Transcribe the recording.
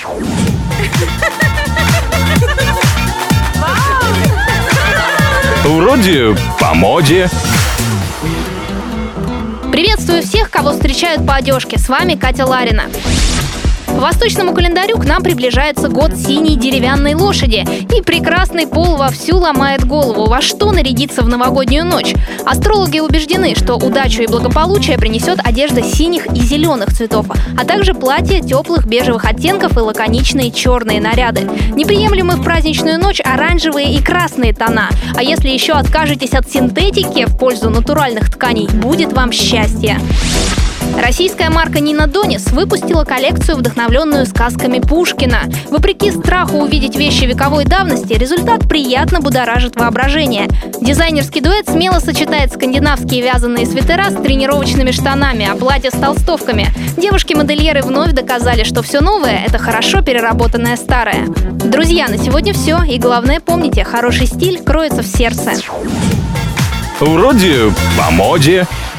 Вроде по моде. Приветствую всех, кого встречают по одежке. С вами Катя Ларина. По восточному календарю к нам приближается год синей деревянной лошади, и прекрасный пол вовсю ломает голову, во что нарядиться в новогоднюю ночь. Астрологи убеждены, что удачу и благополучие принесет одежда синих и зеленых цветов, а также платья теплых бежевых оттенков и лаконичные черные наряды. Неприемлемы в праздничную ночь оранжевые и красные тона. А если еще откажетесь от синтетики в пользу натуральных тканей, будет вам счастье. Российская марка Nina Donis выпустила коллекцию, вдохновленную сказками Пушкина. Вопреки страху увидеть вещи вековой давности, результат приятно будоражит воображение. Дизайнерский дуэт смело сочетает скандинавские вязаные свитера с тренировочными штанами, а платья с толстовками. Девушки-модельеры вновь доказали, что все новое — это хорошо переработанное старое. Друзья, на сегодня все. И главное, помните, хороший стиль кроется в сердце. Вроде по моде.